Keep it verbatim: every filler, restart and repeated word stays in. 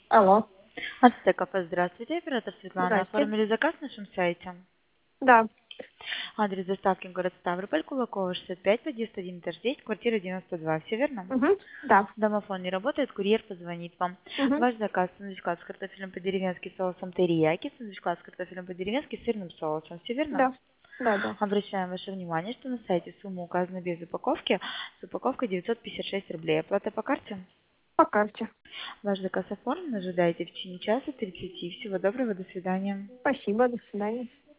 Алло. Ацтек кафе, здравствуйте, оператор Светлана. Здрасте. Оформили заказ на нашем сайте. Да. Адрес доставки город Ставрополь, Кулакова, шестьдесят пять, подъезд один, этаж десять, квартира девяносто два. Все верно? Угу. Да. Домофон не работает, курьер позвонит вам. Угу. Ваш заказ: сэндвич-класс с картофелем по-деревенски с соусом терияки, сэндвич-класс с картофелем по-деревенски с сырным соусом. Все верно? Да. Да, да. Обращаем ваше внимание, что на сайте сумма указана без упаковки. С упаковкой девятьсот пятьдесят шесть рублей. Оплата по карте? По карте. Ваш заказ оформлен. Ожидайте в течение часа тридцати. Всего доброго, до свидания. Спасибо. До свидания.